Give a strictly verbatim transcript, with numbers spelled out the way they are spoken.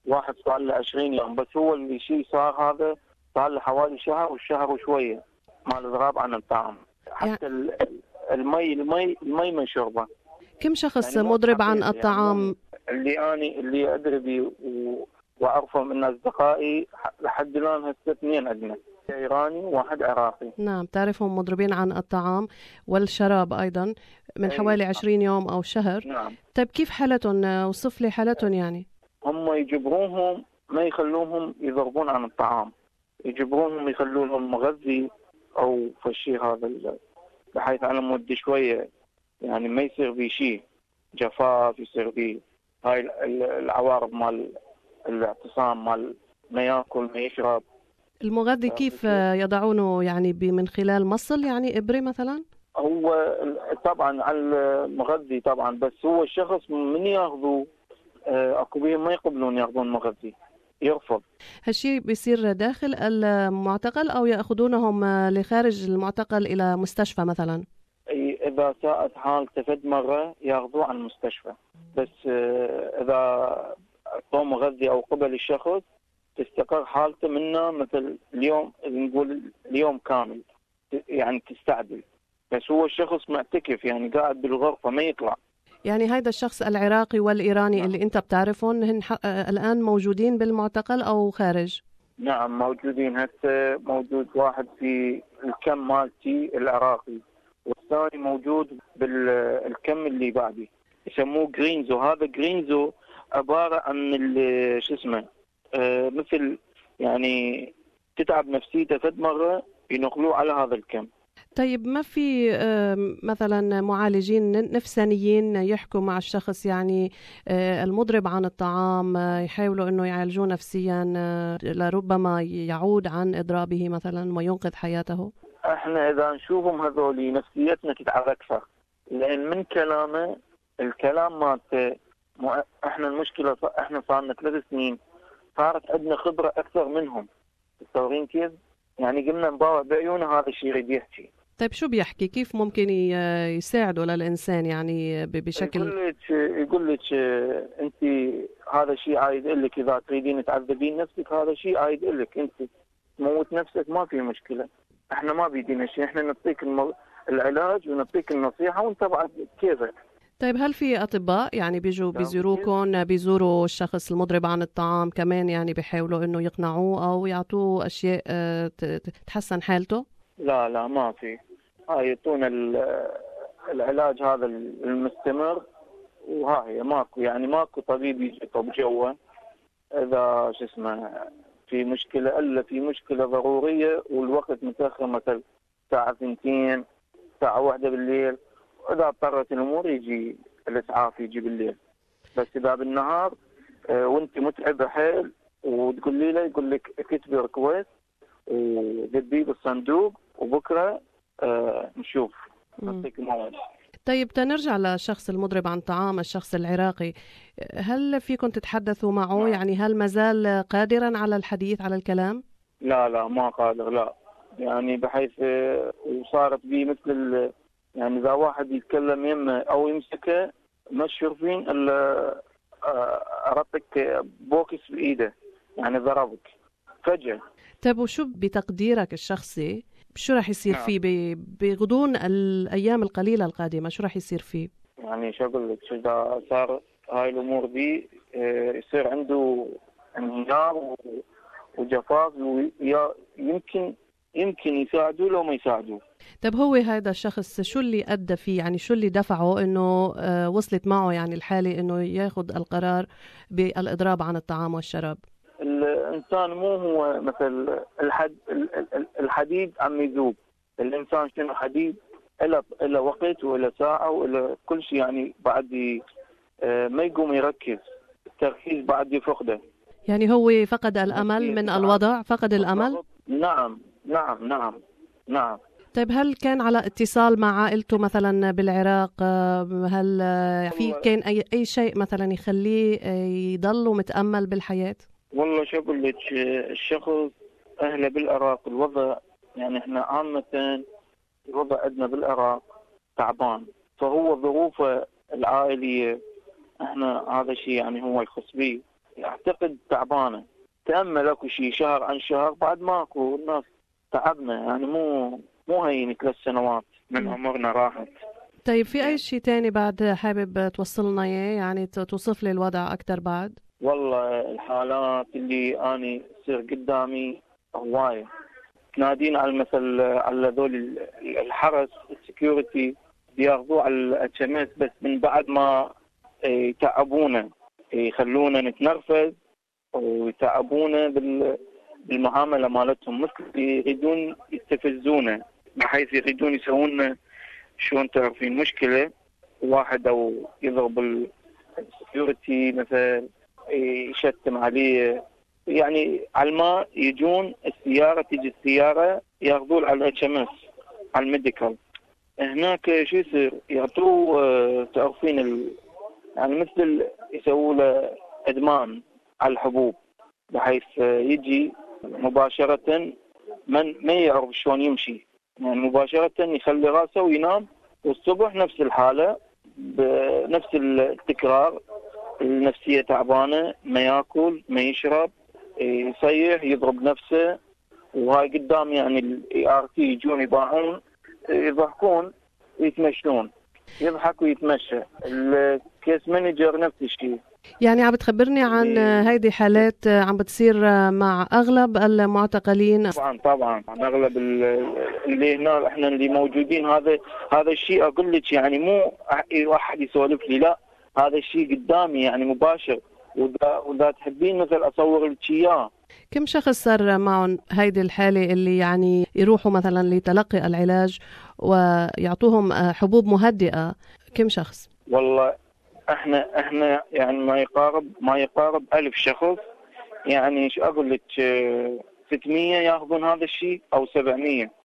واحد صار له عشرين يوم، بس هو اللي شيء صار هذا صار له حوالي شهر والشهر وشويه مال اضراب عن الطعام. حتى يعني المي المي المي ما يشربه. كم شخص يعني مضرب عن الطعام؟ يعني اللي اني اللي ادري بي واعرفه من اصدقائي لحد الان هسه اثنين عندنا، ايراني وواحد عراقي. نعم، تعرفهم مضربين عن الطعام والشراب ايضا من حوالي عشرين يوم او شهر. نعم. طيب كيف حالتهم؟ وصف لي حالتهم. يعني هم يجبروهم ما يخلوهم يضربون عن الطعام، يجبروهم يخلوا لهم مغذي او فشي هذا بحيث على مود شويه يعني ما يصير بيه شيء جفاف، يصير بيه هاي العوارض مال الاعتصام، مال ما ياكل ما يشرب. المغذي كيف يضعونه؟ يعني من خلال مصل، يعني إبرة مثلا؟ هو طبعا على المغذي طبعا، بس هو الشخص من ياخذوا اكو بهم ما يقبلون ياخذون مغذي، يرفض. هالشيء بيصير داخل المعتقل او ياخذونهم لخارج المعتقل الى مستشفى مثلا؟ اذا ساءت حالته فد مره ياخذوه عن المستشفى، بس اذا اعطوه مغذي او قبل الشخص تستقر حالته منه مثل اليوم، نقول اليوم كامل يعني تستعدل، بس هو الشخص معتكف يعني قاعد بالغرفه ما يطلع. يعني هذا الشخص العراقي والإيراني نعم. اللي أنت بتعرفهم هن الآن موجودين بالمعتقل أو خارج؟ نعم موجودين. هسه موجود واحد في الكم مالتي العراقي، والثاني موجود بالكم اللي بعدي يسموه جرينزو. هذا جرينزو عبارة عن شو اسمه آه مثل يعني تتعب نفسيته فد مرة ينقلوه على هذا الكم. طيب ما في مثلا معالجين نفسانيين يحكوا مع الشخص يعني المضرب عن الطعام، يحاولوا انه يعالجوه نفسيا لربما يعود عن اضرابه مثلا وينقذ حياته؟ احنا اذا نشوفهم هذولي نفسيتنا تتعب اكثر، لان من كلامه الكلام مالته مو... احنا المشكله احنا صار لنا ثلاث سنين صارت عندنا خبره اكثر منهم. تصورين كيف؟ يعني قمنا نباوع بعيونه هذا الشيء يريد يحكي. طيب شو بيحكي؟ كيف ممكن يساعده للإنسان يعني بشكل؟ يقول لك يقول لك أنت هذا الشيء عايد لك، إذا تريدين تعذبين نفسك هذا شيء عايد لك، أنت تموت نفسك ما في مشكلة، إحنا ما بيدينا شيء، إحنا نعطيك المو... العلاج ونعطيك النصيحة وأنت بعد كيفك. طيب هل في أطباء يعني بيجوا بيزوروكم، بيزوروا الشخص المضرب عن الطعام كمان يعني بيحاولوا إنه يقنعوه أو يعطوه أشياء تحسن حالته؟ لا لا ما في، هاي يعطونا العلاج هذا المستمر وها هي ماكو يعني ماكو طبيب يجي طب جوا اذا شو اسمه في مشكله الا في مشكله ضروريه والوقت متاخر مثل الساعه اثنتين الساعه واحدة بالليل، واذا اضطرت الامور يجي الاسعاف يجي بالليل. بس اذا بالنهار اه وانت متعبه حيل وتقولي له يقول لك كتبي ريكويست ودبيه بالصندوق وبكره آه نشوف نعطيك موعد. طيب تنرجع للشخص المضرب عن طعام، الشخص العراقي، هل فيكم تتحدثوا معه؟ نعم. يعني هل مازال قادرا على الحديث على الكلام؟ لا لا ما قادر، لا يعني بحيث آه وصارت بي مثل يعني إذا واحد يتكلم يمه أو يمسكه ما تشوفين إلا آه أعطيك بوكس بإيده يعني ضربك فجأة. طيب وشو بتقديرك الشخصي شو راح يصير نعم. فيه بغضون الأيام القليلة القادمة؟ شو راح يصير فيه؟ يعني شو أقول لك، إذا صار هاي الأمور دي يصير عنده انهيار وجفاف ويمكن يمكن يساعدوه لو ما يساعدوه. طب هو هذا الشخص شو اللي أدى فيه؟ يعني شو اللي دفعه إنه وصلت معه يعني الحالة إنه ياخذ القرار بالإضراب عن الطعام والشراب؟ الإنسان مو هو مثل الحد الحديد عم يذوب، الإنسان شنو حديد إلى إلى وقت وإلى ساعة وإلى كل شيء، يعني بعد ما يقوم يركز، التركيز بعد يفقده. يعني هو فقد الأمل من الوضع، فقد الأمل؟ نعم نعم نعم نعم. طيب هل كان على اتصال مع عائلته مثلا بالعراق؟ هل في كان أي أي شيء مثلا يخليه يضل متأمل بالحياة؟ والله شو أقول لك، الشخص أهله بالعراق الوضع يعني إحنا عامة الوضع عندنا بالعراق تعبان، فهو ظروفه العائلية إحنا هذا شيء يعني هو يخص بيه، اعتقد تعبانه. تامل اكو شيء شهر عن شهر بعد ماكو. الناس تعبنا يعني مو مو هين ثلاث سنوات من عمرنا راحت. طيب في اي شيء تاني بعد حابب توصلنا اياه، يعني توصف لي الوضع اكثر بعد؟ والله الحالات اللي اني تصير قدامي هوايه. تنادين على المثل على ذول الحرس السكيورتي بياخذوه على الاتش ام اس، بس من بعد ما يتعبونا يخلونا نتنرفز ويتعبونا بالمعامله مالتهم، مثل يريدون يستفزونا بحيث يريدون يسوون شلون تعرفين مشكله واحد او يضرب السكيورتي مثلا يشتم عليه، يعني على ما يجون السياره تيجي السياره ياخذون على الاتش ام اس على الميديكال. هناك شو يصير يعطوه تعرفين ال... يعني مثل يسووا له ادمان على الحبوب بحيث يجي مباشره من ما يعرف شلون يمشي، يعني مباشره يخلي راسه وينام، والصبح نفس الحاله بنفس التكرار. النفسيه تعبانه، ما ياكل ما يشرب، يصيح يضرب نفسه. وهاي قدام يعني الاي ار تي يجون يباعون يضحكون ويتمشون، يضحك ويتمشى. الكيس مانجر نفس الشيء. يعني عم بتخبرني عن هيدي حالات عم بتصير مع اغلب المعتقلين؟ طبعا طبعا اغلب اللي هنا احنا اللي موجودين. هذا هذا الشيء اقول لك يعني مو واحد يسولف لي، لا هذا الشيء قدامي يعني مباشر، وذا وذا تحبين مثل اصور لك اياه. كم شخص صار معهم هيدي الحالة اللي يعني يروحوا مثلا لتلقي العلاج ويعطوهم حبوب مهدئة؟ كم شخص؟ والله احنا احنا يعني ما يقارب ما يقارب ألف شخص. يعني ايش اقول لك ستمية ياخذون هذا الشيء او سبعمية.